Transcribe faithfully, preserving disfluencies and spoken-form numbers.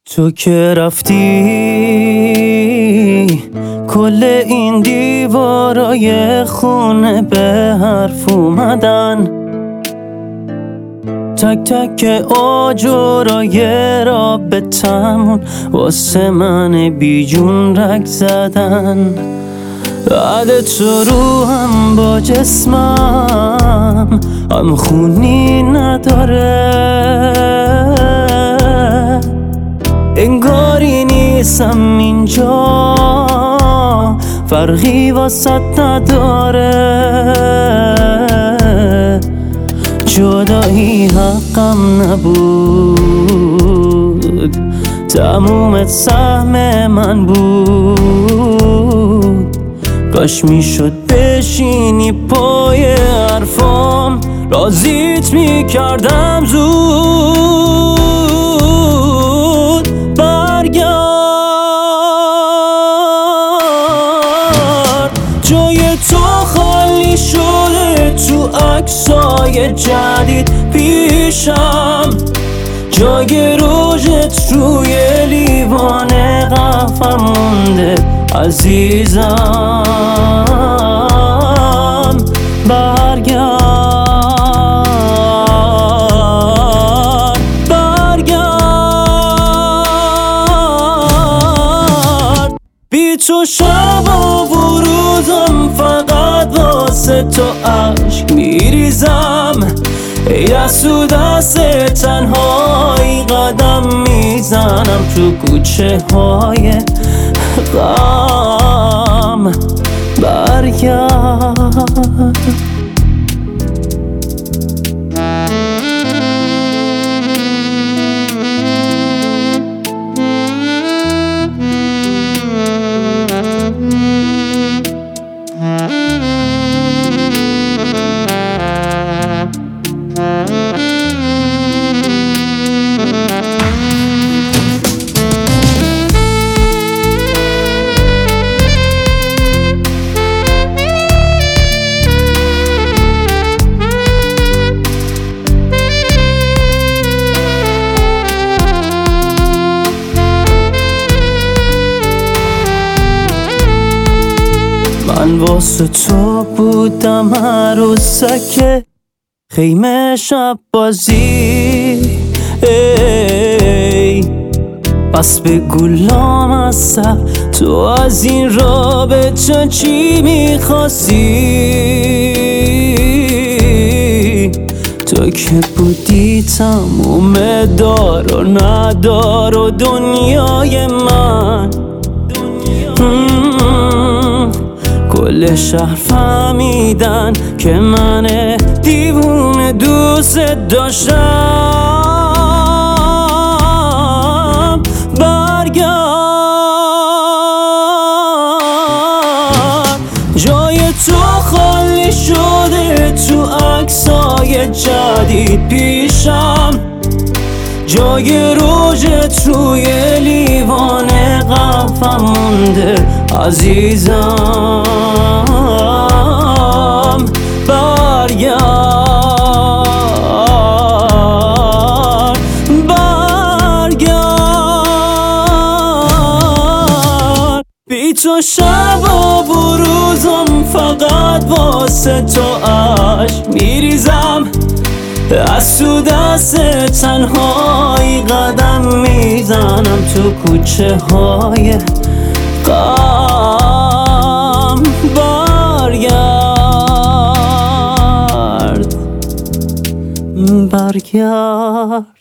تو که رفتی کل این دیوارای خونه به حرف اومدن، تک تک آجرای رابطمون واسه من بیجون رگ زدن. بعد تو روحم با جسمم هم خونی نداره، انگاری نیستم اینجا، فرقی واسط نداره. جدایی حقم نبود، تموم سهم من بود. کاش میشد بشینی پای حرفام، راضیت میکردم زود. برگرد، جای تو خالی شده تو عکسای جدید پیشم، جای روژت روی لیوان قهوه مونده عزیزم. برگرد، برگرد، بی تو شب و روزم فقط واسه تو عشق میریزم. ای از تو دست تنهایی قدم میزنم تو کوچه های غم. برگرد، من واسه تو بودم عروسک خیمه شب بازی. ای پس بگو لامصب تو از این رابطه چی میخواستی؟ تو که بودی تموم دار و ندار و دنیای من. کل شهر فهمیدن که من دیوونه دوست داشتم. برگرد، جای تو خالی شده تو عکسای جدید پیشم، جای روژت روی لیوان قهوه مونده عزیزم. برگرد، برگرد، بی تو شب و روزم فقط واسه تو عشق میریزم. از تو دست تنهایی قدم میزنم تو کوچه های غم. برگرد، برگرد.